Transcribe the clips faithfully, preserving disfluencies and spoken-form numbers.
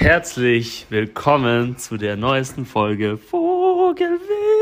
Herzlich willkommen zu der neuesten Folge Vogelwild.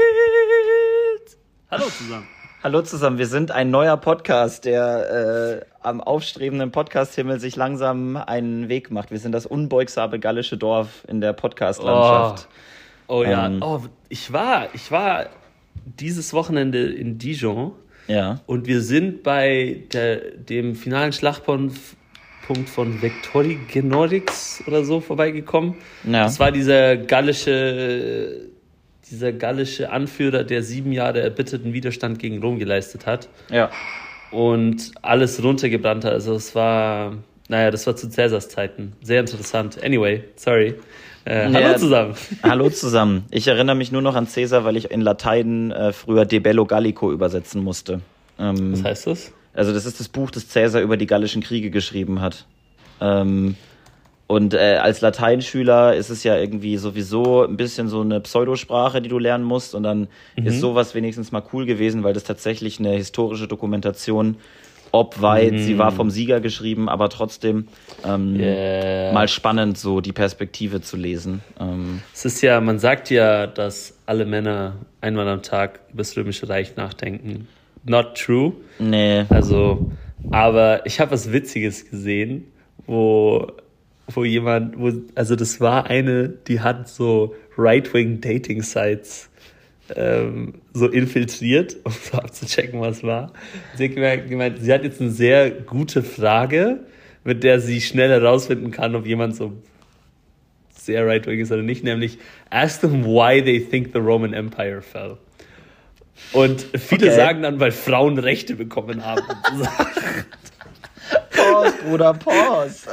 Hallo zusammen. Hallo zusammen, wir sind ein neuer Podcast, der äh, am aufstrebenden Podcast-Himmel sich langsam einen Weg macht. Wir sind das unbeugsame gallische Dorf in der Podcast-Landschaft. Oh, oh ja, ähm, oh, ich war, ich war dieses Wochenende in Dijon. Ja. Und wir sind bei der, dem finalen Schlachtpunkt von Vercingetorix oder so vorbeigekommen. Ja. Das war dieser gallische, dieser gallische Anführer, der sieben Jahre erbitterten Widerstand gegen Rom geleistet hat. Ja. Und alles runtergebrannt hat. Also es war, naja, das war zu Cäsars Zeiten. Sehr interessant. Anyway, sorry. Äh, hallo ja, zusammen. Hallo zusammen. Ich erinnere mich nur noch an Cäsar, weil ich in Latein äh, früher De Bello Gallico übersetzen musste. Ähm, Was heißt das? Also das ist das Buch, das Cäsar über die gallischen Kriege geschrieben hat. Ähm, und äh, als Lateinschüler ist es ja irgendwie sowieso ein bisschen so eine Pseudosprache, die du lernen musst. Und dann mhm. ist sowas wenigstens mal cool gewesen, weil das tatsächlich eine historische Dokumentation, ob weit, mhm. sie war vom Sieger geschrieben, aber trotzdem ähm, yeah. mal spannend, so die Perspektive zu lesen. Ähm, es ist ja, man sagt ja, dass alle Männer einmal am Tag über das Römische Reich nachdenken. Not true. Nee. Also, aber ich habe was Witziges gesehen, wo, wo jemand, wo, also das war eine, die hat so Right-Wing-Dating-Sites ähm, so infiltriert, um so abzuchecken, was war. Sie hat gemeint, gemeint, sie hat jetzt eine sehr gute Frage, mit der sie schnell herausfinden kann, ob jemand so sehr right-wing ist oder nicht, nämlich ask them why they think the Roman Empire fell. Und viele okay. sagen dann, weil Frauen Rechte bekommen haben. Pause, Bruder, pause.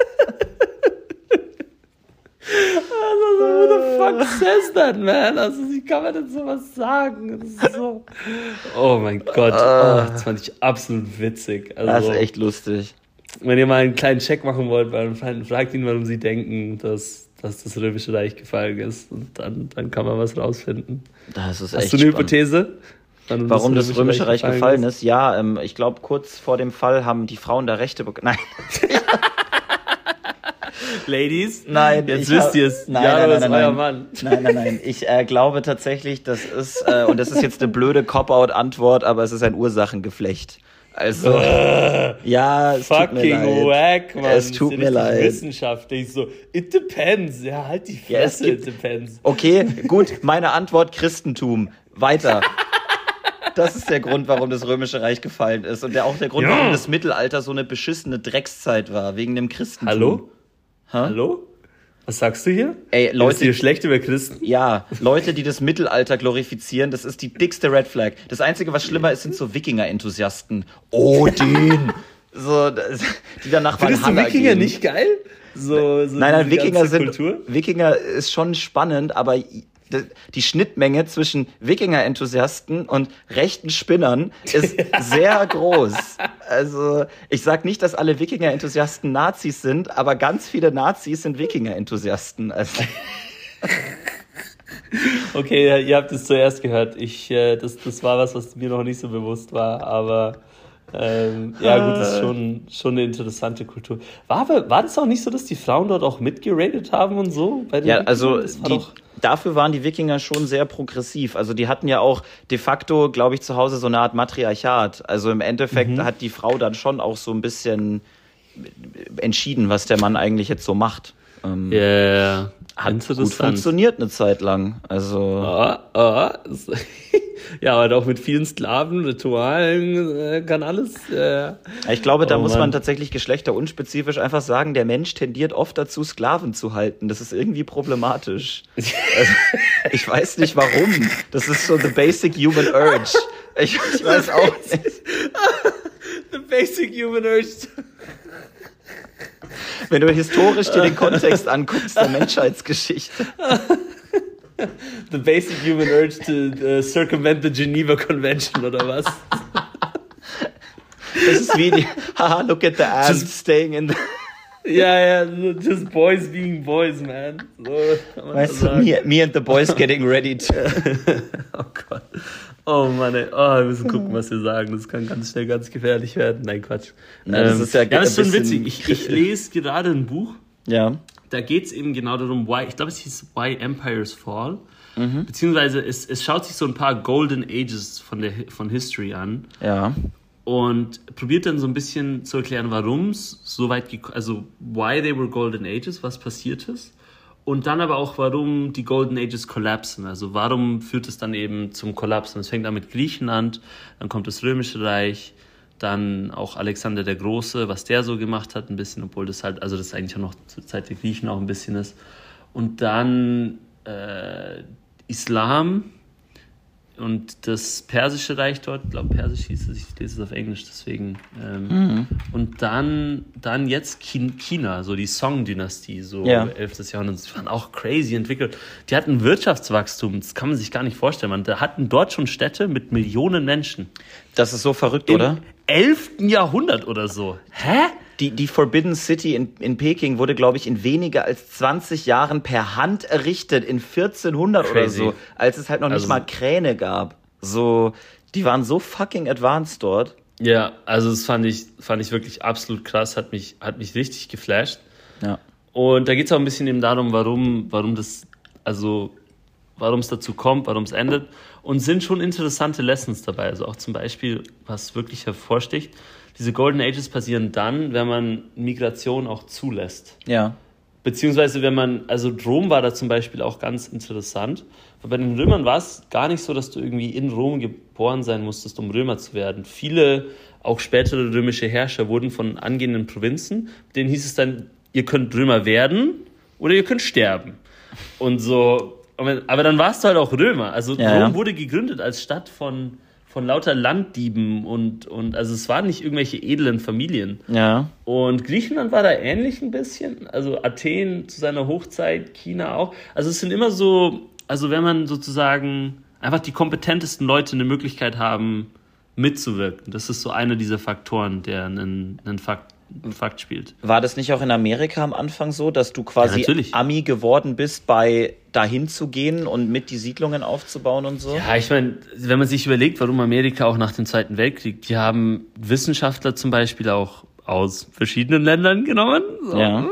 Also, who the fuck says that, man? Also, wie kann man denn sowas sagen? Das ist so... Oh mein Gott, oh, das fand ich absolut witzig. Also, das ist echt lustig. Wenn ihr mal einen kleinen Check machen wollt, fragt ihn, warum sie denken, dass, dass das Römische Reich gefallen ist. Und dann, dann kann man was rausfinden. Das ist Hast echt du eine spannend. Hypothese? Warum das Römische, das Römische Reich, Reich gefallen ist? ist? Ja, ähm, ich glaube, kurz vor dem Fall haben die Frauen da Rechte bekommen. Nein. Ladies, nein, jetzt wisst ihr es. Nein, ja, nein, das nein, ist euer nein, Mann. nein, nein, nein. Ich äh, glaube tatsächlich, das ist, äh, und das ist jetzt eine blöde Cop-Out-Antwort, aber es ist ein Ursachengeflecht. Also, uh, ja, es tut mir leid. Fucking wack, Mann. Es tut mir leid. Wissenschaftlich so, it depends. Ja, halt die Fresse, ja, gibt, it depends. Okay, gut, meine Antwort Christentum. Weiter. Das ist der Grund, warum das Römische Reich gefallen ist. Und der, auch der Grund, ja. warum das Mittelalter so eine beschissene Dreckszeit war, wegen dem Christentum. Hallo? Ha? Hallo? Was sagst du hier? Ey, Leute, ist hier schlecht über Christen? Ja, Leute, die das Mittelalter glorifizieren, das ist die dickste Red Flag. Das Einzige, was schlimmer ist, sind so Wikinger-Enthusiasten. Odin! So, die danach Findest du Wikinger gehen. Nicht geil? So, so nein, nein, Wikinger sind, Kultur? Wikinger ist schon spannend, aber die Schnittmenge zwischen Wikinger-Enthusiasten und rechten Spinnern ist sehr groß. Also, ich sag nicht, dass alle Wikinger-Enthusiasten Nazis sind, aber ganz viele Nazis sind Wikinger-Enthusiasten. Also okay, ihr habt es zuerst gehört. Ich, äh, das, das war was, was mir noch nicht so bewusst war, aber ähm, ja gut, das ist schon, schon eine interessante Kultur. War, war das auch nicht so, dass die Frauen dort auch mitgeradet haben und so? Bei den ja, also die, doch... dafür waren die Wikinger schon sehr progressiv. Also die hatten ja auch de facto, glaube ich, zu Hause so eine Art Matriarchat. Also im Endeffekt mhm. hat die Frau dann schon auch so ein bisschen entschieden, was der Mann eigentlich jetzt so macht. Ähm, yeah. Hat gut funktioniert eine Zeit lang. Also oh, oh. Ja, aber auch mit vielen Sklaven, Ritualen, äh, kann alles. Äh ich glaube, da oh, muss Mann. man tatsächlich geschlechterunspezifisch einfach sagen, der Mensch tendiert oft dazu, Sklaven zu halten. Das ist irgendwie problematisch. Also, ich weiß nicht warum. Das ist so the basic human urge. Ich, ich weiß auch nicht. The basic human urge. Wenn du historisch dir den Kontext anguckst der Menschheitsgeschichte. The basic human urge to uh, circumvent the Geneva Convention, oder was? Das ist wie die, haha, look at the ants just, staying in the... Ja, ja, just boys being boys, man. So, weißt du, me, me and the boys getting ready to... Oh Gott. Oh Mann, ey. Oh, wir müssen gucken, was wir sagen. Das kann ganz schnell ganz gefährlich werden. Nein, Quatsch. Na, das ähm, ist ja, ja, das ist schon witzig. Ich, ich lese gerade ein Buch. Ja. da geht es eben genau darum, why, ich glaube, es hieß Why Empires Fall. Mhm. Beziehungsweise es, es schaut sich so ein paar Golden Ages von, der, von History an. Ja. Und probiert dann so ein bisschen zu erklären, warum es so weit, also why they were Golden Ages, was passiert ist. Und dann aber auch, warum die Golden Ages kollapsen. Also warum führt es dann eben zum Kollaps? Und es fängt an mit Griechenland, dann kommt das Römische Reich, dann auch Alexander der Große, was der so gemacht hat, ein bisschen, obwohl das halt, also das eigentlich auch noch zur Zeit der Griechen auch ein bisschen ist. Und dann äh, Islam und das Persische Reich dort, ich glaube Persisch hieß es, ich lese es auf Englisch, deswegen. Ähm, mhm. Und dann, dann jetzt China, so die Song-Dynastie, so ja. elftes Jahrhundert, die waren auch crazy entwickelt. Die hatten Wirtschaftswachstum, das kann man sich gar nicht vorstellen. Man, da hatten dort schon Städte mit Millionen Menschen. Das ist so verrückt, Im oder? elften Jahrhundert oder so. Hä? Die, die Forbidden City in, in Peking wurde, glaube ich, in weniger als zwanzig Jahren per Hand errichtet, in vierzehnhundert Crazy. Oder so, als es halt noch also, nicht mal Kräne gab. So, die waren so fucking advanced dort. Ja, also das fand ich, fand ich wirklich absolut krass, hat mich, hat mich richtig geflasht. Ja. Und da geht es auch ein bisschen eben darum, warum, warum das, also warum es dazu kommt, warum es endet. Und sind schon interessante Lessons dabei. Also auch zum Beispiel, was wirklich hervorsticht, diese Golden Ages passieren dann, wenn man Migration auch zulässt. Ja. Beziehungsweise wenn man, also Rom war da zum Beispiel auch ganz interessant. Weil bei den Römern war es gar nicht so, dass du irgendwie in Rom geboren sein musstest, um Römer zu werden. Viele, auch spätere römische Herrscher, wurden von angehenden Provinzen, denen hieß es dann, ihr könnt Römer werden oder ihr könnt sterben. Und so, aber dann warst du halt auch Römer. Also ja, Rom ja. wurde gegründet als Stadt von... von lauter Landdieben und, und also es waren nicht irgendwelche edlen Familien. Ja. Und Griechenland war da ähnlich ein bisschen, also Athen zu seiner Hochzeit, China auch. Also es sind immer so, also wenn man sozusagen einfach die kompetentesten Leute eine Möglichkeit haben, mitzuwirken. Das ist so einer dieser Faktoren, der einen, einen Fakt Fakt spielt. War das nicht auch in Amerika am Anfang so, dass du quasi ja, Ami geworden bist, bei dahin zu gehen und mit die Siedlungen aufzubauen und so? Ja, ich meine, wenn man sich überlegt, warum Amerika auch nach dem Zweiten Weltkrieg, die haben Wissenschaftler zum Beispiel auch aus verschiedenen Ländern genommen. So. Ja.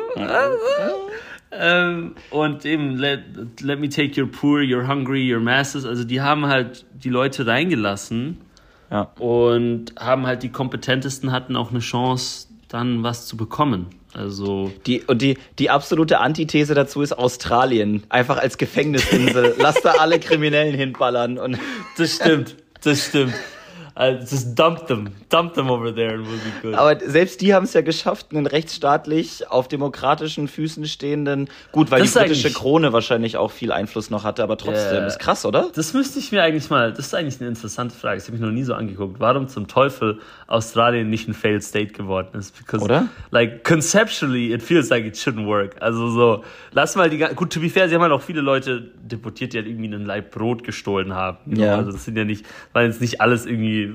ähm, und eben, let, let me take your poor, your hungry, your masses. Also die haben halt die Leute reingelassen ja. und haben halt die kompetentesten, hatten auch eine Chance, dann was zu bekommen. Also die und die die absolute Antithese dazu ist Australien, einfach als Gefängnisinsel. Lass da alle Kriminellen hinballern und das stimmt, das stimmt. Also just dump them, dump them over there and we'll be good. Aber selbst die haben es ja geschafft, einen rechtsstaatlich auf demokratischen Füßen stehenden, gut, weil das die britische Krone wahrscheinlich auch viel Einfluss noch hatte, aber trotzdem, äh, ist krass, oder? Das müsste ich mir eigentlich mal, das ist eigentlich eine interessante Frage, das habe ich noch nie so angeguckt, warum zum Teufel Australien nicht ein Failed State geworden ist. Because, oder? Like, conceptually, it feels like it shouldn't work. Also so, lass mal die, gut, to be fair, sie haben halt auch viele Leute deportiert, die halt irgendwie einen Laib Brot gestohlen haben. Ja. Also das sind ja nicht, waren jetzt nicht alles irgendwie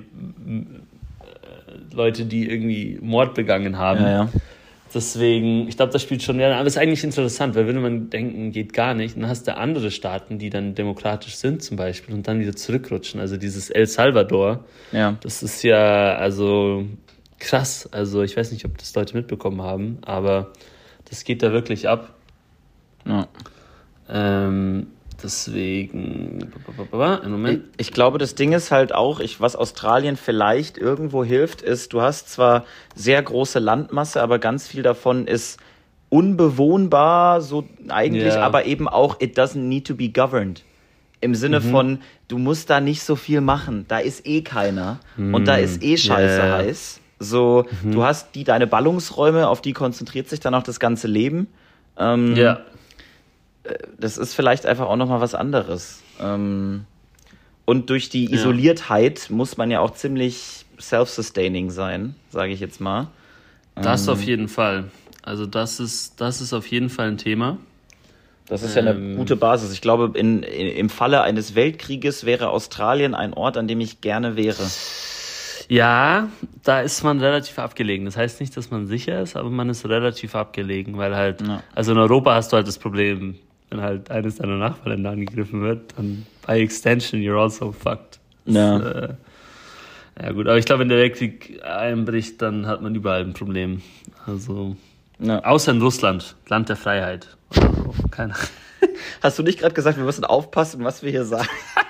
Leute, die irgendwie Mord begangen haben. Ja, ja. Deswegen, ich glaube, das spielt schon mehr. Aber es ist eigentlich interessant, weil würde man denken, geht gar nicht, dann hast du andere Staaten, die dann demokratisch sind zum Beispiel und dann wieder zurückrutschen. Also dieses El Salvador, ja. das ist ja also krass. Also ich weiß nicht, ob das Leute mitbekommen haben, aber das geht da wirklich ab. Ja. Ähm, Deswegen, im Moment. Ich, ich glaube, das Ding ist halt auch, ich, was Australien vielleicht irgendwo hilft, ist, du hast zwar sehr große Landmasse, aber ganz viel davon ist unbewohnbar, so eigentlich, Ja. aber eben auch, it doesn't need to be governed. Im Sinne Mhm. von, du musst da nicht so viel machen, da ist eh keiner mhm. und da ist eh scheiße Yeah. heiß. So, Mhm. du hast die, deine Ballungsräume, auf die konzentriert sich dann auch das ganze Leben. Ähm, Ja. Das ist vielleicht einfach auch nochmal was anderes. Ähm, und durch die Ja. Isoliertheit muss man ja auch ziemlich self-sustaining sein, sage ich jetzt mal. Das Ähm, auf jeden Fall. Also das ist, das ist auf jeden Fall ein Thema. Das ist ja eine Ähm, gute Basis. Ich glaube, in, in, im Falle eines Weltkrieges wäre Australien ein Ort, an dem ich gerne wäre. Ja, da ist man relativ abgelegen. Das heißt nicht, dass man sicher ist, aber man ist relativ abgelegen, weil halt, Ja. also in Europa hast du halt das Problem, wenn halt eines deiner Nachbarländer angegriffen wird, dann by extension you're also fucked. Ja. Das, äh, ja gut, aber ich glaube, wenn der Weltkrieg einbricht, dann hat man überall ein Problem. Also Ja. Außer in Russland, Land der Freiheit. Oder so. Keine Hast du nicht gerade gesagt, wir müssen aufpassen, was wir hier sagen?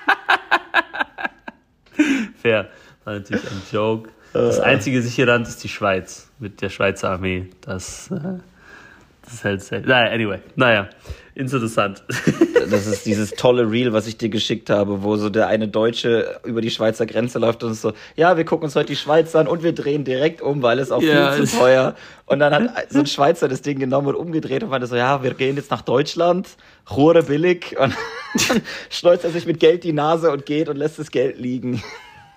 Fair, war natürlich ein Joke. Das einzige sichere Land ist die Schweiz, mit der Schweizer Armee. Das, äh, das hält sehr. Naja, anyway, naja, interessant. Das ist dieses tolle Reel, was ich dir geschickt habe, wo so der eine Deutsche über die Schweizer Grenze läuft und ist so, ja, wir gucken uns heute die Schweiz an und wir drehen direkt um, weil es auch Ja, viel zu teuer. Und dann hat so ein Schweizer das Ding genommen und umgedreht und meinte so, ja, wir gehen jetzt nach Deutschland, Hure billig. Und dann schneuzt er sich mit Geld die Nase und geht und lässt das Geld liegen.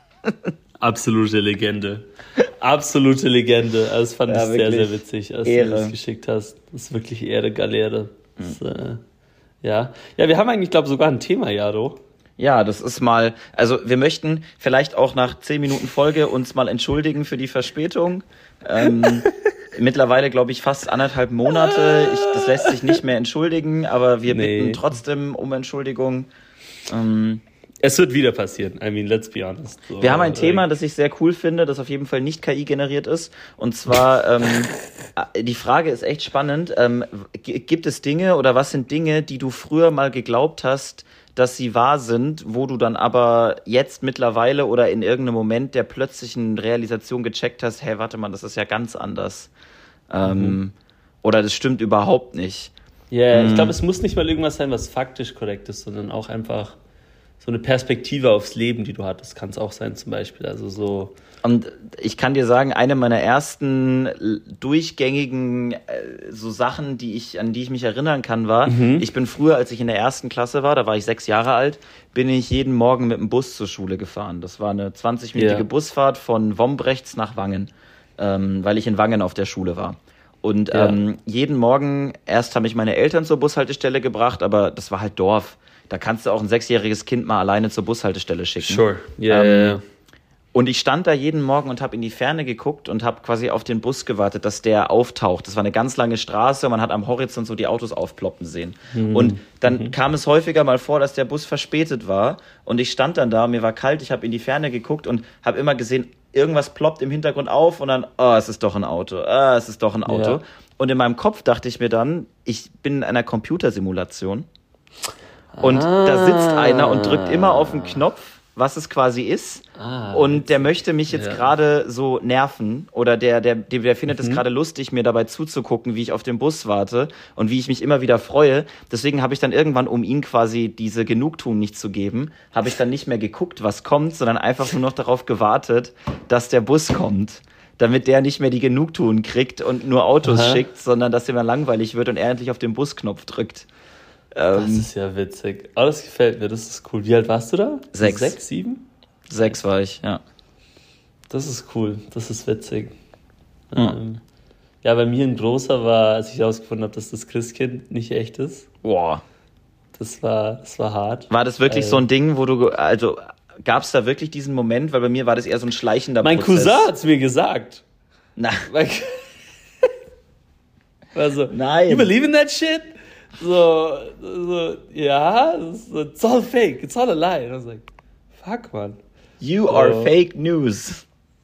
Absolute Legende. Absolute Legende. Also das fand Ja, ich sehr, wirklich. sehr witzig, als Ehre. du das geschickt hast. Das ist wirklich Ehre, Galere. Das, mhm. äh, ja. ja, wir haben eigentlich, glaube ich, sogar ein Thema, Jaro. Ja, das ist mal, also wir möchten vielleicht auch nach zehn Minuten Folge uns mal entschuldigen für die Verspätung. Ähm, mittlerweile, glaube ich, fast anderthalb Monate. Ich, das lässt sich nicht mehr entschuldigen, aber wir Nee. bitten trotzdem um Entschuldigung. Ähm, Es wird wieder passieren. I mean, let's be honest. So, Wir haben ein äh, Thema, das ich sehr cool finde, das auf jeden Fall nicht K I generiert ist. Und zwar, ähm, die Frage ist echt spannend. Ähm, g- gibt es Dinge oder was sind Dinge, die du früher mal geglaubt hast, dass sie wahr sind, wo du dann aber jetzt mittlerweile oder in irgendeinem Moment der plötzlichen Realisation gecheckt hast, hey, warte mal, das ist ja ganz anders. Ähm, Mhm. Oder das stimmt überhaupt nicht. Ja, yeah, Mhm. ich glaube, es muss nicht mal irgendwas sein, was faktisch korrekt ist, sondern auch einfach so eine Perspektive aufs Leben, die du hattest, kann es auch sein zum Beispiel. Also so. Und ich kann dir sagen, eine meiner ersten l- durchgängigen äh, so Sachen, die ich, an die ich mich erinnern kann, war, Mhm. ich bin früher, als ich in der ersten Klasse war, da war ich sechs Jahre alt, bin ich jeden Morgen mit dem Bus zur Schule gefahren. Das war eine zwanzig-minütige Ja. Busfahrt von Wombrechts nach Wangen, ähm, weil ich in Wangen auf der Schule war. Und Ja. ähm, jeden Morgen, erst haben mich meine Eltern zur Bushaltestelle gebracht, aber das war halt Dorf. Da kannst du auch ein sechsjähriges Kind mal alleine zur Bushaltestelle schicken. Sure. Ja, Ähm, ja, ja. Und ich stand da jeden Morgen und habe in die Ferne geguckt und habe quasi auf den Bus gewartet, dass der auftaucht. Das war eine ganz lange Straße und man hat am Horizont so die Autos aufploppen sehen. Und dann kam es häufiger mal vor, dass der Bus verspätet war und ich stand dann da, mir war kalt, ich habe in die Ferne geguckt und habe immer gesehen, irgendwas ploppt im Hintergrund auf und dann, oh, es ist doch ein Auto, ah, es ist doch ein Auto. Ja. Und in meinem Kopf dachte ich mir dann, ich bin in einer Computersimulation. Und da sitzt einer und drückt immer auf den Knopf, was es quasi ist. Ah, und der möchte mich jetzt Ja. gerade so nerven. Oder der, der, der, der findet es Mhm. gerade lustig, mir dabei zuzugucken, wie ich auf den Bus warte und wie ich mich immer wieder freue. Deswegen habe ich dann irgendwann, um ihm quasi diese Genugtuung nicht zu geben, habe ich dann nicht mehr geguckt, was kommt, sondern einfach nur noch darauf gewartet, dass der Bus kommt. Damit der nicht mehr die Genugtuung kriegt und nur Autos Aha. schickt, sondern dass ihm dann langweilig wird und er endlich auf den Busknopf drückt. Das Ähm, ist ja witzig. Oh, das gefällt mir, das ist cool. Wie alt warst du da? Sechs. Sechs, sieben? Sechs war ich, ja. Das ist cool, das ist witzig. Ja. Ähm, ja, bei mir ein großer war, als ich herausgefunden habe, dass das Christkind nicht echt ist. Boah. Das war, das war hart. War das wirklich Äh, so ein Ding, wo du, ge- also gab es da wirklich diesen Moment? Weil bei mir war das eher so ein schleichender Mein Prozess. Cousin hat's mir gesagt. Na, Mein also, Nein. You believe in that shit? So, so ja, so, it's all fake, it's all a lie. And I was like, fuck, man. you are Oh. fake news.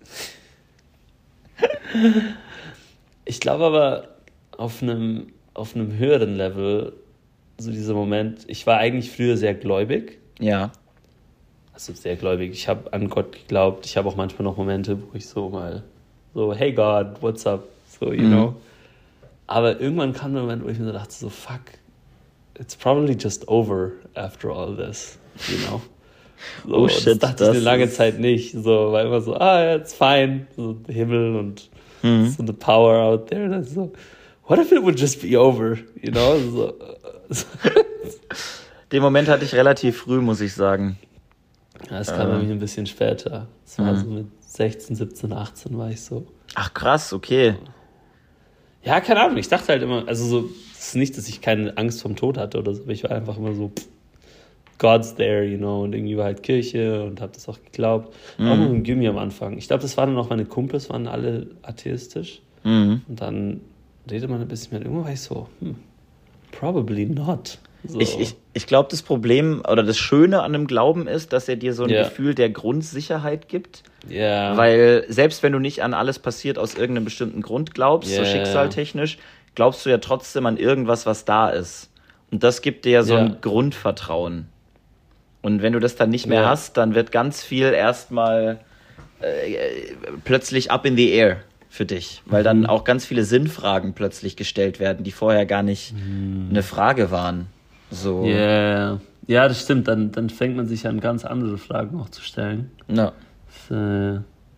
Ich glaube aber auf einem, auf einem höheren Level, so dieser Moment, ich war eigentlich früher sehr gläubig. Ja. Also sehr gläubig. Ich habe an Gott geglaubt. Ich habe auch manchmal noch Momente, wo ich so mal so, hey God, what's up? So, you Mhm. know. Aber irgendwann kam der Moment, wo ich mir so dachte, so fuck, it's probably just over after all this, you know. So, Oh und shit, das dachte das ich eine lange ist- Zeit nicht. So, war immer so, ah, it's fine. So Himmel und Mhm. so the power out there. Und dann so, what if it would just be over, you know? So, so. Den Moment hatte ich relativ früh, muss ich sagen. Ja, das kam Äh. nämlich ein bisschen später. Das war Mhm. so mit sechzehn, siebzehn, achtzehn war ich so. Ach krass, okay. Ja, keine Ahnung. Ich dachte halt immer, also so, es ist nicht, dass ich keine Angst vom Tod hatte oder so, aber ich war einfach immer so, pff, God's there, you know, und irgendwie war halt Kirche und hab das auch geglaubt. Mhm. Auch noch im Gymi am Anfang. Ich glaube, das waren dann auch meine Kumpels, waren alle atheistisch. Mhm. Und dann redet man ein bisschen mit, irgendwann war ich so, hm, probably not. So. Ich, ich, ich glaube, das Problem oder das Schöne an dem Glauben ist, dass er dir so ein Ja. Gefühl der Grundsicherheit gibt. ja. Weil selbst wenn du nicht an alles passiert aus irgendeinem bestimmten Grund glaubst, so Ja, ja, ja. schicksaltechnisch, glaubst du ja trotzdem an irgendwas, was da ist. Und das gibt dir ja so Ja. ein Grundvertrauen. Und wenn du das dann nicht mehr Ja. hast, dann wird ganz viel erstmal äh, plötzlich up in the air für dich. Weil dann auch ganz viele Sinnfragen plötzlich gestellt werden, die vorher gar nicht eine Frage waren. So. Yeah. Ja, das stimmt. Dann, dann fängt man sich an ganz andere Fragen auch zu stellen. Ja. Das, äh,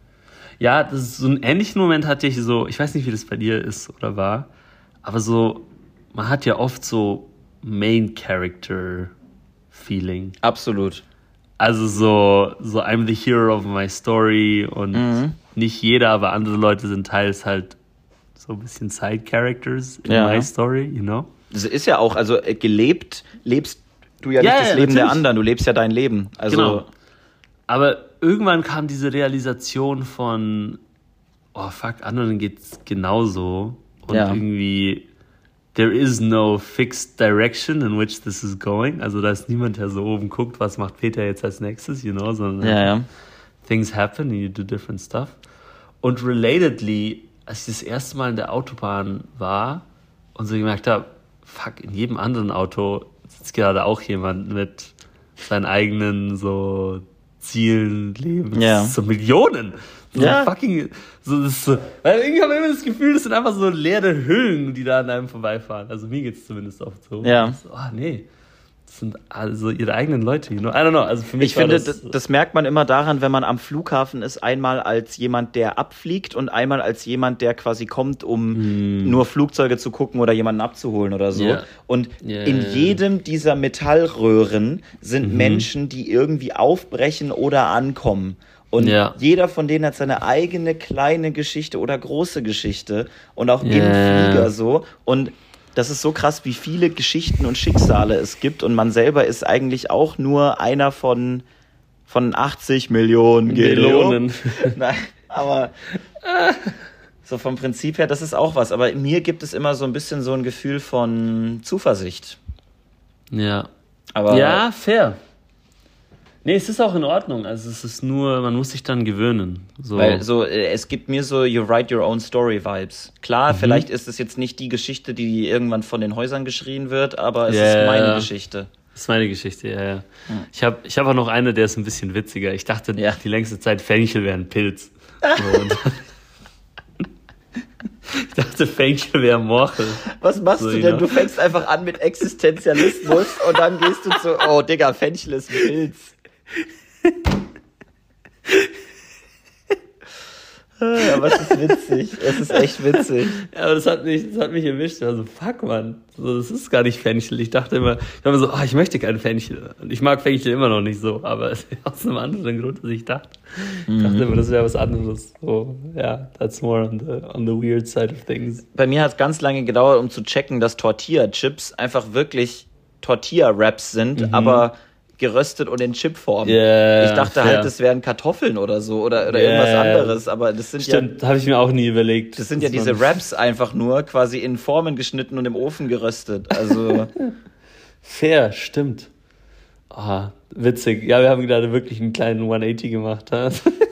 ja, das ist so einen ähnlichen Moment hatte ich so, ich weiß nicht, wie das bei dir ist oder war, aber so, man hat ja oft so Main Character Feeling. Absolut. Also so, so I'm the hero of my story und Mhm. nicht jeder, aber andere Leute sind teils halt so ein bisschen Side Characters in Ja. my story, you know? Das ist ja auch, also äh, gelebt lebst du ja, Ja, nicht das ja, Leben der natürlich. anderen, du lebst ja dein Leben. Also, Genau. Aber irgendwann kam diese Realisation von, oh fuck, anderen geht's genauso. Und Ja. irgendwie, there is no fixed direction in which this is going. Also da ist niemand, der so oben guckt, was macht Peter jetzt als nächstes, you know, sondern ja, ja. things happen and you do different stuff. Und relatedly, als ich das erste Mal in der Autobahn war und so gemerkt habe, fuck, in jedem anderen Auto sitzt gerade auch jemand mit seinen eigenen so Zielen, Leben. Ja. So Millionen. So Ja. fucking, so, das ist so, weil irgendwie habe ich immer das Gefühl, das sind einfach so leere Hüllen, die da an einem vorbeifahren. Also mir geht's zumindest oft so. Ja. So, ah, nee. Das sind also ihre eigenen Leute, you know? I don't know. Also für mich Ich war finde, das, das, das merkt man immer daran, wenn man am Flughafen ist, einmal als jemand, der abfliegt und einmal als jemand, der quasi kommt, um nur Flugzeuge zu gucken oder jemanden abzuholen oder so. Ja. Und Ja, in ja, ja. jedem dieser Metallröhren sind Menschen, die irgendwie aufbrechen oder ankommen. Und Ja. jeder von denen hat seine eigene kleine Geschichte oder große Geschichte und auch im Ja. Flieger so. Und das ist so krass, wie viele Geschichten und Schicksale es gibt. Und man selber ist eigentlich auch nur einer von, von achtzig Millionen Millionen. Nein, aber so vom Prinzip her, das ist auch was. Aber mir gibt es immer so ein bisschen so ein Gefühl von Zuversicht. Ja. Aber Ja, fair. Nee, es ist auch in Ordnung. Also es ist nur, man muss sich dann gewöhnen. So. Weil so, äh, es gibt mir so You Write Your Own Story Vibes. Klar, vielleicht ist es jetzt nicht die Geschichte, die irgendwann von den Häusern geschrien wird, aber es Ja. ist meine Geschichte. Das ist meine Geschichte, ja, ja. Ich habe ich hab auch noch eine, der ist ein bisschen witziger. Ich dachte Ja. die längste Zeit, Fenchel wäre ein Pilz. So, und ich dachte, Fenchel wäre Morchel. Was machst So, du you denn? know? Du fängst einfach an mit Existenzialismus und dann gehst du zu, oh Digga, Fenchel ist ein Pilz. Aber es ist witzig. Es ist echt witzig. Ja, aber das hat mich, das hat mich erwischt. Also, fuck, Mann. So, das ist gar nicht Fenchel. Ich dachte immer, ich war immer so, ah, ich möchte keinen Fenchel. Und ich mag Fenchel immer noch nicht so, aber aus einem anderen Grund, als ich dachte. Ich dachte immer, das wäre was anderes. So, ja, that's more on the, on the weird side of things. Bei mir hat es ganz lange gedauert, um zu checken, dass Tortilla-Chips einfach wirklich Tortilla-Wraps sind, aber geröstet und in Chipform. Yeah, ich dachte fair. halt, das wären Kartoffeln oder so oder, oder Yeah. irgendwas anderes, aber das sind ja Stimmt, habe ich mir auch nie überlegt. das sind ja dass diese man- Wraps einfach nur quasi in Formen geschnitten und im Ofen geröstet. Also Fair, stimmt. Ah, witzig. Ja, wir haben gerade wirklich einen kleinen hundertachtzig gemacht. Ha?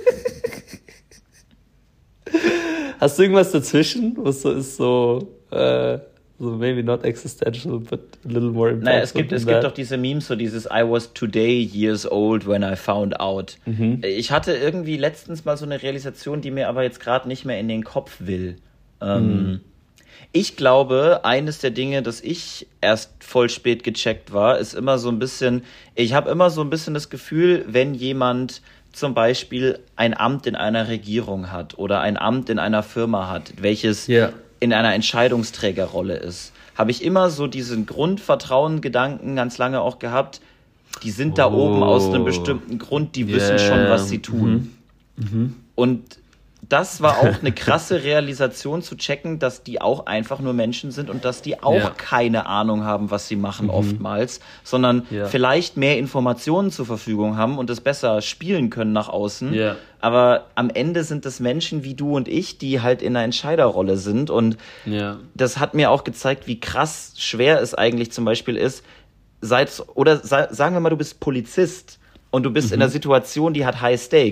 Hast du irgendwas dazwischen, was so ist, so, äh, so maybe not existential, but a little more impactful? naja, es gibt, than es gibt that? doch diese Memes, so dieses I was today years old when I found out. Mhm. Ich hatte irgendwie letztens mal so eine Realisation, die mir aber jetzt gerade nicht mehr in den Kopf will. Ähm, Mhm. Ich glaube, eines der Dinge, das ich erst voll spät gecheckt war, ist immer so ein bisschen, ich habe immer so ein bisschen das Gefühl, wenn jemand zum Beispiel ein Amt in einer Regierung hat oder ein Amt in einer Firma hat, welches Ja. in einer Entscheidungsträgerrolle ist, habe ich immer so diesen Grundvertrauen-Gedanken ganz lange auch gehabt, die sind da Oh. oben aus einem bestimmten Grund, die wissen Yeah. schon, was sie tun. Und das war auch eine krasse Realisation zu checken, dass die auch einfach nur Menschen sind und dass die auch Ja. keine Ahnung haben, was sie machen oftmals, sondern Ja. vielleicht mehr Informationen zur Verfügung haben und es besser spielen können nach außen. Ja. Aber am Ende sind das Menschen wie du und ich, die halt in einer Entscheiderrolle sind. Und Ja. das hat mir auch gezeigt, wie krass schwer es eigentlich zum Beispiel ist, seit, oder sa- sagen wir mal, du bist Polizist und du bist in einer Situation, die hat High Stakes.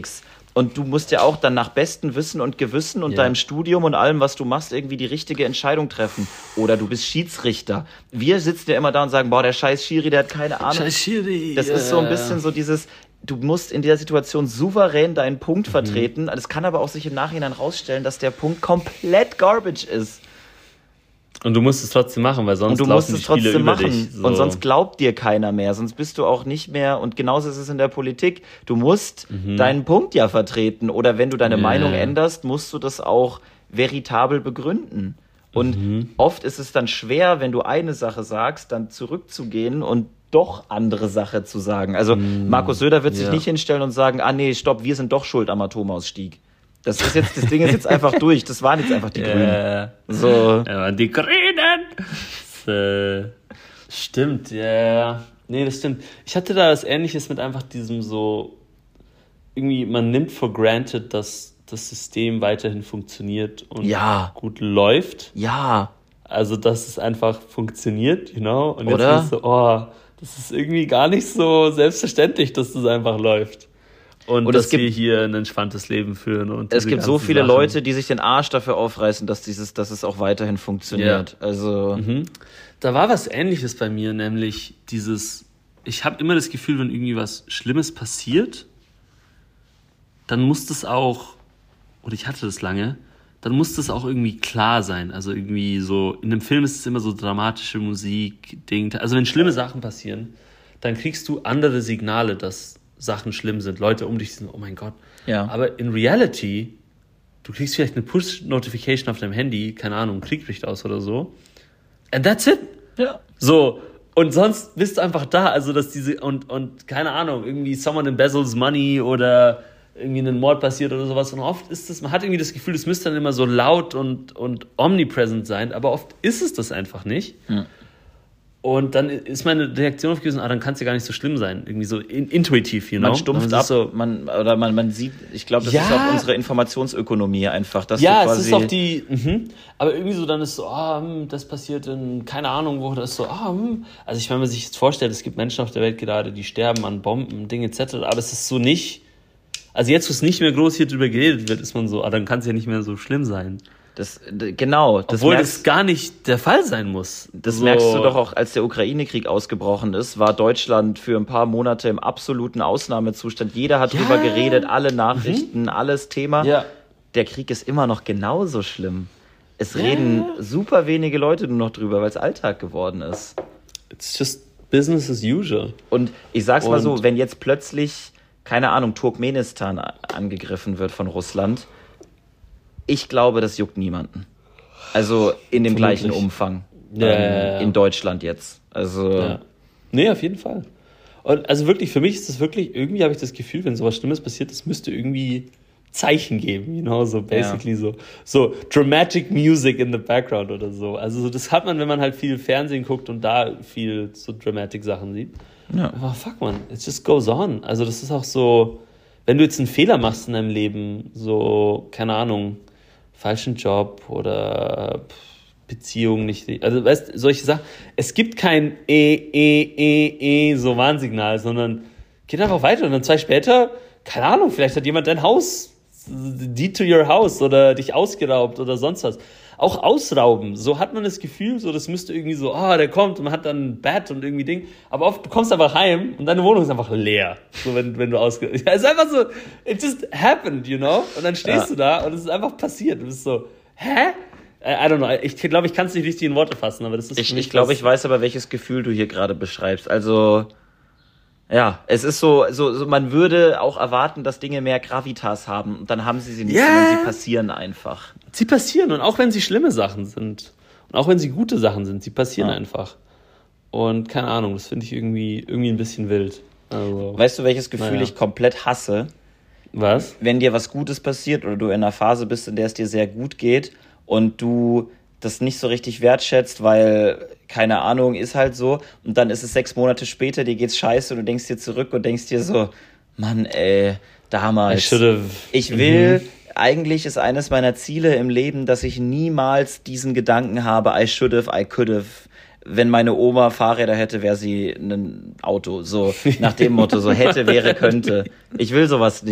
Und du musst ja auch dann nach bestem Wissen und Gewissen und Ja. deinem Studium und allem, was du machst, irgendwie die richtige Entscheidung treffen. Oder du bist Schiedsrichter. Wir sitzen ja immer da und sagen, boah, der scheiß Schiri, der hat keine Ahnung. Scheiß Schiri. Das ist so ein bisschen so dieses, du musst in dieser Situation souverän deinen Punkt Mhm. vertreten. Es kann aber auch sich im Nachhinein rausstellen, dass der Punkt komplett garbage ist. Und du musst es trotzdem machen, weil sonst Und du laufen musst die es Spiele trotzdem über machen. dich. So. Und sonst glaubt dir keiner mehr. Sonst bist du auch nicht mehr. Und genauso ist es in der Politik. Du musst deinen Punkt ja vertreten. Oder wenn du deine Ja. Meinung änderst, musst du das auch veritabel begründen. Und Mhm. oft ist es dann schwer, wenn du eine Sache sagst, dann zurückzugehen und doch andere Sache zu sagen. Also Markus Söder wird sich Ja. nicht hinstellen und sagen, ah nee, stopp, wir sind doch schuld am Atomausstieg. Das ist jetzt, das Ding ist jetzt einfach durch. Das waren jetzt einfach die Grünen. Äh, So. ja, Mann, die Grünen. Das, äh, stimmt, ja. Yeah. Nee, das stimmt. Ich hatte da was Ähnliches mit einfach diesem so, irgendwie, man nimmt for granted, dass das System weiterhin funktioniert und Ja. gut läuft. Ja. Also, dass es einfach funktioniert, you know? Und jetzt Oder? ist so, oh, das ist irgendwie gar nicht so selbstverständlich, dass das einfach läuft. Und, Und dass es gibt- wir hier ein entspanntes Leben führen. Und Es diese gibt so ganzen viele Sachen. Leute, die sich den Arsch dafür aufreißen, dass dieses, dass es auch weiterhin funktioniert. Also Mhm. Da war was Ähnliches bei mir, nämlich dieses, ich habe immer das Gefühl, wenn irgendwie was Schlimmes passiert, dann muss das auch, oder ich hatte das lange, dann muss das auch irgendwie klar sein. Also irgendwie so, in einem Film ist es immer so dramatische Musik, Ding. Also wenn schlimme Sachen passieren, dann kriegst du andere Signale, dass Sachen schlimm sind. Leute um dich sind, oh mein Gott. Ja. Aber in Reality, du kriegst vielleicht eine Push-Notification auf deinem Handy, keine Ahnung, Krieg bricht aus oder so. And that's it. ja. So, und sonst bist du einfach da, also dass diese, und, und keine Ahnung, irgendwie someone embezzles money oder irgendwie ein Mord passiert oder sowas. Und oft ist das, man hat irgendwie das Gefühl, es müsste dann immer so laut und, und omnipresent sein, aber oft ist es das einfach nicht. Hm. Und dann ist meine Reaktion auf gewesen, ah, dann kann es ja gar nicht so schlimm sein. Irgendwie so in, intuitiv, you know? Man stumpft Das ab, ist so, man, oder man, man sieht, ich glaube, das Ja. ist auch unsere Informationsökonomie einfach. Dass ja, du es quasi, ist auch die, mhm. aber irgendwie so, dann ist so, ah, hm, das passiert in, keine Ahnung wo, das ist so, ah, hm. Also ich, wenn man sich jetzt vorstellt, es gibt Menschen auf der Welt gerade, die sterben an Bomben, Dinge et cetera, aber es ist so nicht, also jetzt, wo es nicht mehr groß hier drüber geredet wird, ist man so, ah, dann kann es ja nicht mehr so schlimm sein. Das, d- genau, das Obwohl merkst, das gar nicht der Fall sein muss. das so, merkst du doch auch, als der Ukraine-Krieg ausgebrochen ist, war Deutschland für ein paar Monate im absoluten Ausnahmezustand. Jeder hat Ja. drüber geredet, alle Nachrichten, alles Thema. Ja. Der Krieg ist immer noch genauso schlimm. Es Ja. reden super wenige Leute nur noch drüber, weil es Alltag geworden ist. It's just business as usual. Und ich sag's mal so, Und- wenn jetzt plötzlich, keine Ahnung, Turkmenistan a- angegriffen wird von Russland, ich glaube, das juckt niemanden. Also in dem Vermutlich. gleichen Umfang. Ja, ähm, ja, ja. In Deutschland jetzt. Also Ja. Nee, auf jeden Fall. Und also wirklich, für mich ist das wirklich, irgendwie habe ich das Gefühl, wenn sowas Schlimmes passiert, es müsste irgendwie Zeichen geben, you know, so basically so, so dramatic music in the background oder so. Also so, das hat man, wenn man halt viel Fernsehen guckt und da viel so dramatic Sachen sieht. Ja. Aber fuck man, it just goes on. Also das ist auch so, wenn du jetzt einen Fehler machst in deinem Leben, so, keine Ahnung, falschen Job oder pff, Beziehung nicht, also weißt, solche Sachen. Es gibt kein E, E, E, E, so Warnsignal, sondern geht einfach weiter und dann zwei später, keine Ahnung, vielleicht hat jemand dein Haus, deed to your house oder dich ausgeraubt oder sonst was. Auch ausrauben, so hat man das Gefühl, so das müsste irgendwie so, ah, der kommt und man hat dann ein Bett und irgendwie Ding, aber oft, du kommst einfach heim und deine Wohnung ist einfach leer, so wenn, wenn du ausge... Ja, es ist einfach so, it just happened, you know, und dann stehst Ja. du da und es ist einfach passiert, du bist so, hä? I I don't know, ich glaube, ich kann es nicht richtig in Worte fassen, aber das ist Ich, für mich ich glaube, was- ich weiß aber, welches Gefühl du hier gerade beschreibst. Also, ja, es ist so, so, so, man würde auch erwarten, dass Dinge mehr Gravitas haben. Und dann haben sie sie nicht, Ja. sondern sie passieren einfach. Sie passieren und auch wenn sie schlimme Sachen sind und auch wenn sie gute Sachen sind, sie passieren Ja. einfach. Und keine Ahnung, das finde ich irgendwie, irgendwie ein bisschen wild. Also, Weißt du, welches Gefühl Naja. ich komplett hasse? was? Wenn dir was Gutes passiert oder du in einer Phase bist, in der es dir sehr gut geht und du das nicht so richtig wertschätzt, weil, keine Ahnung, ist halt so. Und dann ist es sechs Monate später, dir geht's scheiße und du denkst dir zurück und denkst dir so, Mann, ey, I damals. should have. Ich will, eigentlich ist eines meiner Ziele im Leben, dass ich niemals diesen Gedanken habe, I should have, I could have. Wenn meine Oma Fahrräder hätte, wäre sie ein Auto. So nach dem Motto, so hätte, wäre, könnte. Ich will sowas nicht.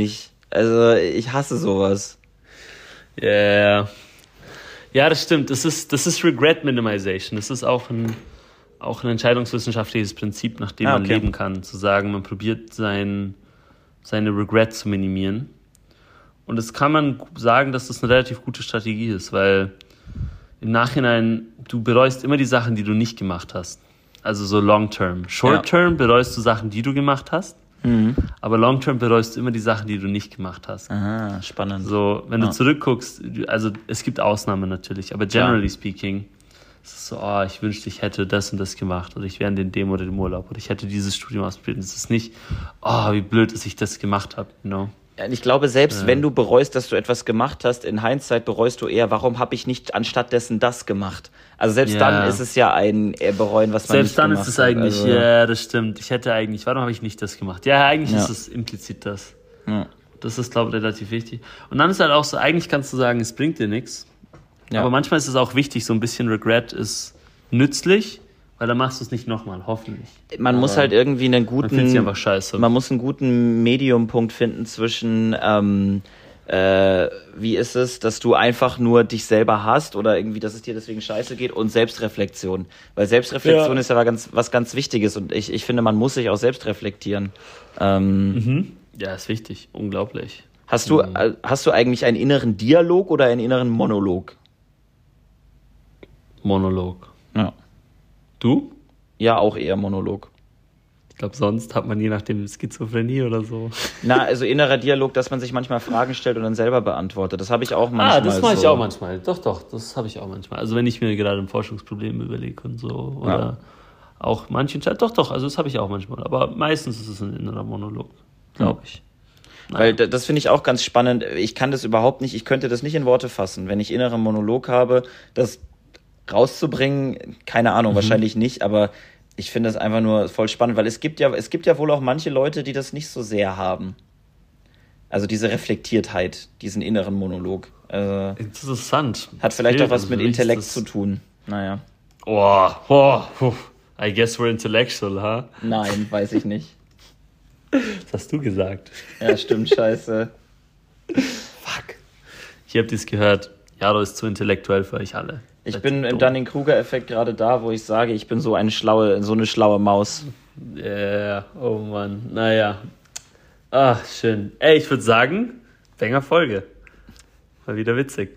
Also ich hasse sowas. Ja, yeah. Ja, das stimmt. Das ist, das ist Regret Minimization. Das ist auch ein, auch ein entscheidungswissenschaftliches Prinzip, nach dem ah, okay. man leben kann. Zu sagen, man probiert sein, seine Regret zu minimieren. Und das kann man sagen, dass das eine relativ gute Strategie ist, weil im Nachhinein, du bereust immer die Sachen, die du nicht gemacht hast. Also so long-term. Short-term ja. bereust du Sachen, die du gemacht hast. Mhm. Aber long-term bereust du immer die Sachen, die du nicht gemacht hast. Aha, spannend. So, wenn ja. du zurückguckst, also es gibt Ausnahmen natürlich, aber generally ja. speaking, es ist so, oh, ich wünschte, ich hätte das und das gemacht oder ich wäre in dem oder dem Urlaub oder ich hätte dieses Studium ausprobiert. Es ist nicht, oh, wie blöd, dass ich das gemacht habe, you know? Ich glaube, selbst ja. wenn du bereust, dass du etwas gemacht hast, in Hindsight bereust du eher, warum habe ich nicht anstatt dessen das gemacht? Also selbst ja. dann ist es ja ein Bereuen, was man selbst nicht gemacht hat. Selbst dann ist es eigentlich, also, ja, das stimmt. Ich hätte eigentlich, warum habe ich nicht das gemacht? Ja, eigentlich ja. ist es implizit das. Ja. Das ist, glaube ich, relativ wichtig. Und dann ist halt auch so, eigentlich kannst du sagen, es bringt dir nichts. Ja. Aber manchmal ist es auch wichtig, so ein bisschen Regret ist nützlich, weil dann machst du es nicht nochmal, hoffentlich. Man Aber muss halt irgendwie einen guten... Man findet sich einfach scheiße. Man muss einen guten Mediumpunkt finden zwischen, ähm, äh, wie ist es, dass du einfach nur dich selber hast oder irgendwie, dass es dir deswegen scheiße geht und Selbstreflexion. Weil Selbstreflexion ja. ist ja ganz, was ganz Wichtiges und ich, ich finde, man muss sich auch selbst reflektieren. Ähm, mhm. Ja, ist wichtig. Unglaublich. Hast du, mhm. hast du eigentlich einen inneren Dialog oder einen inneren Monolog? Monolog. Ja. Du? Ja, auch eher Monolog. Ich glaube, sonst hat man je nachdem Schizophrenie oder so. Na, also innerer Dialog, dass man sich manchmal Fragen stellt und dann selber beantwortet. Das habe ich auch manchmal. Ah, das mache ich so. auch manchmal. Doch, doch, das habe ich auch manchmal. Also wenn ich mir gerade ein Forschungsproblem überlege und so. Oder ja. auch manchen Zeit. Doch, doch, also das habe ich auch manchmal. Aber meistens ist es ein innerer Monolog, glaube ich. Naja. Weil das finde ich auch ganz spannend. Ich kann das überhaupt nicht, ich könnte das nicht in Worte fassen. Wenn ich inneren Monolog habe, das rauszubringen, keine Ahnung, mhm. wahrscheinlich nicht, aber ich finde das einfach nur voll spannend, weil es gibt ja, es gibt ja wohl auch manche Leute, die das nicht so sehr haben. Also diese Reflektiertheit, diesen inneren Monolog. Also interessant. Hat vielleicht auch was mit Intellekt zu tun. Naja. Oh, oh, oh, I guess we're intellectual, huh? Nein, weiß ich nicht. Das hast du gesagt. Ja, stimmt, scheiße. Fuck. Ich hab dies gehört. Jaro ist zu intellektuell für euch alle. Ich das bin im Dunning-Kruger-Effekt gerade da, wo ich sage, ich bin so eine schlaue, so eine schlaue Maus. Ja, yeah, oh Mann. Naja. Ach, schön. Ey, ich würde sagen, Banger Folge. War wieder witzig.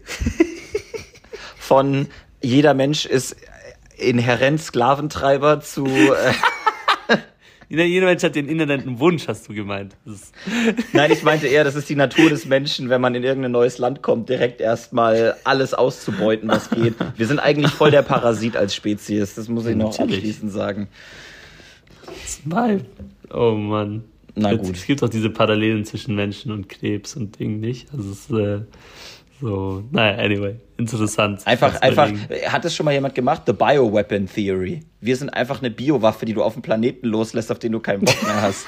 Von jeder Mensch ist inhärent Sklaventreiber zu... Äh Jeder Mensch hat den inhärenten Wunsch, hast du gemeint. Nein, ich meinte eher, das ist die Natur des Menschen, wenn man in irgendein neues Land kommt, direkt erstmal alles auszubeuten, was geht. Wir sind eigentlich voll der Parasit als Spezies, das muss ich noch Natürlich. abschließend sagen. Smile. Oh Mann. Na gut. Es gibt auch diese Parallelen zwischen Menschen und Krebs und Dingen nicht. Also es ist äh, so, naja, anyway, interessant. Einfach, einfach, hat es schon mal jemand gemacht? The Bioweapon Theory. Wir sind einfach eine Biowaffe, die du auf dem Planeten loslässt, auf den du keinen Bock mehr hast.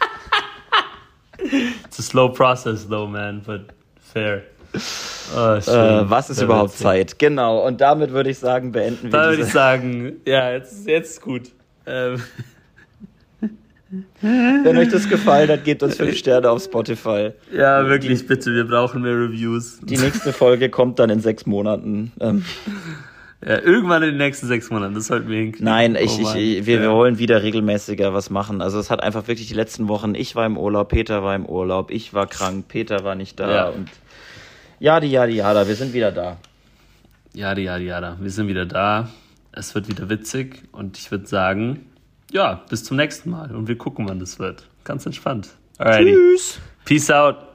It's a slow process though, man, but fair. Oh, äh, was ist überhaupt witzig. Zeit? Genau, und damit würde ich sagen, beenden wir Da würde ich sagen, ja, jetzt, jetzt ist gut. Ähm. Wenn euch das gefallen hat, gebt uns fünf Sterne auf Spotify. Ja, wirklich, die, bitte, wir brauchen mehr Reviews. Die nächste Folge kommt dann in sechs Monaten. Ähm. Ja, irgendwann in den nächsten sechs Monaten, das sollten wir hinkriegen. Nein, ich, oh ich, wir, ja. wir wollen wieder regelmäßiger was machen. Also es hat einfach wirklich die letzten Wochen, ich war im Urlaub, Peter war im Urlaub, ich war krank, Peter war nicht da. Ja. Und Jadi, Jadi, Jada, wir sind wieder da. Jadi, Jadi, Jada, wir sind wieder da. Es wird wieder witzig und ich würde sagen... Ja, bis zum nächsten Mal und wir gucken, wann das wird. Ganz entspannt. Alrighty. Tschüss. Peace out.